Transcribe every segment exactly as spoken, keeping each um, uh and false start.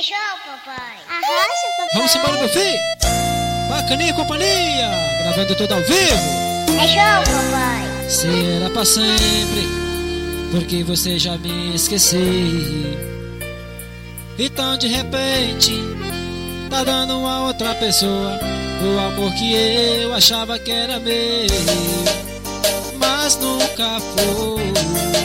É show, papai. Arrocha, papai. Vamos embora, meu filho. Bacaninha e companhia, gravando tudo ao vivo. É show, papai. Será pra sempre, porque você já me esqueci. Então de repente tá dando uma outra pessoa o amor que eu achava que era meu, mas nunca foi.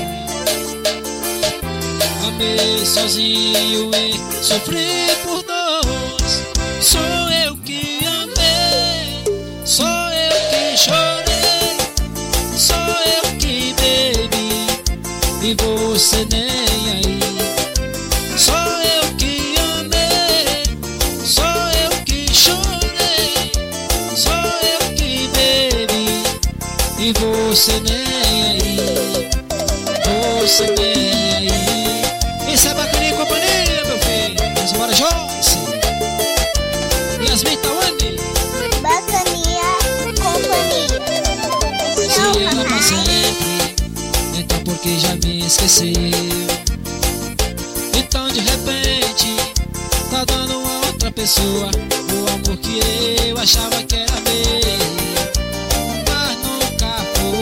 Amei sozinho e sofri por dois. Sou eu que amei, sou eu que chorei, sou eu que bebi e você nem aí. Sou eu que amei, sou eu que chorei, sou eu que bebi e você nem aí, você nem aí. Isso é Bacaninha e companhia, meu filho. Vamos embora, Joyce. Yasmin Tawane. Bacaninha e companhia. É Se show, era pra papai. sempre, então por que já me esqueceu? Então de repente tá dando uma outra pessoa o amor que eu achava que era meu, mas nunca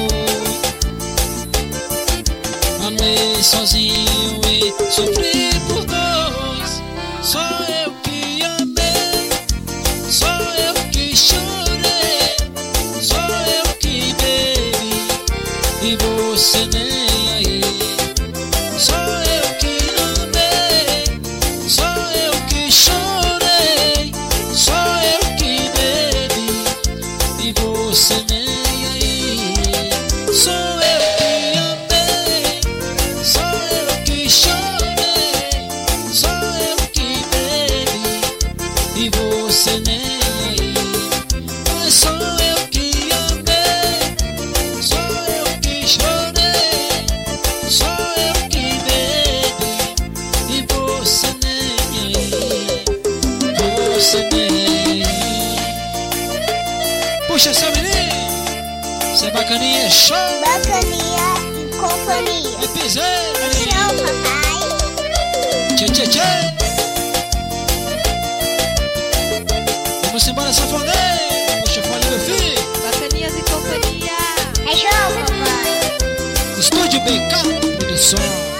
foi. Amei sozinho e sofri por dois. Sou eu que amei, sou eu que chorei, sou eu que bebi e você nem aí. Sou eu que amei, sou eu que chorei, sou eu que bebi e você nem aí. Sou eu que amei, sou eu que chorei, sou eu que bebi e você nem aí. Mas sou eu que amei, sou eu que chorei, sou eu que bebi e você nem aí, você nem aí. Puxa essa menina, você é bacaninha, é show. Bacaninha e companhia. É piseiro, É show, papai. tchê tchê tchê. Vamos embora, sanfoneiro. Puxa, fone, meu filho. Bacanias e companhia. É show, papai. Estúdio B K Produções.